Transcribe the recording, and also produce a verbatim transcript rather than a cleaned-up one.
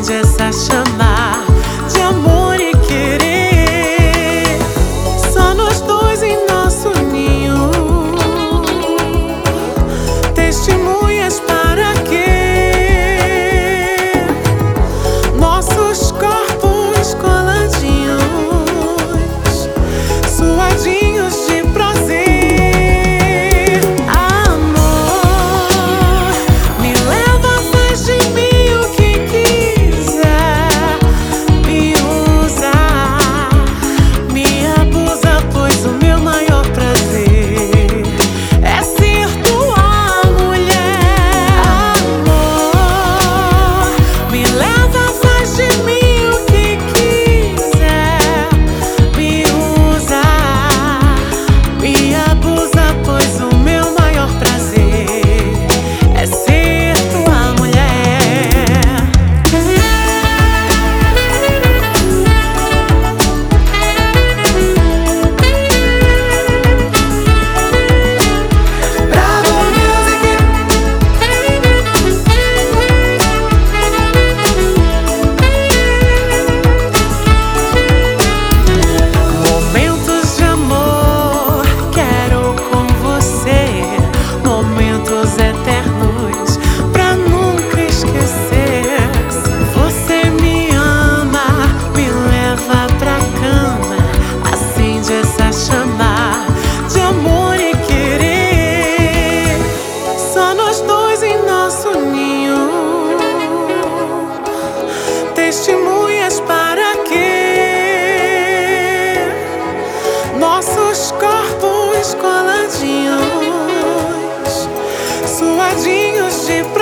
acende essa chama de amor e querer. Só nós dois em nosso ninho, testemunhas para quê? Nossos corpos coladinhos, suadinhos de prazer. Amor, me leva, faz de mim o que quiser. Me usa, me abusa, pois o meu maior prazer é ser tua mulher. Amor, me leva, faz de mim o que quiser. Me usa, me abusa, pois o meu maior prazer é ser tua mulher. Bravo Music. Momentos de amor quero com você, momentos eternos pra nunca esquecer. Se você me ama, me leva pra cama, acende essa chama de amor e querer. Só nós dois em nosso ninho, testemunhas para quê? Nossos corpos coladinhos, suadinhos de prazer.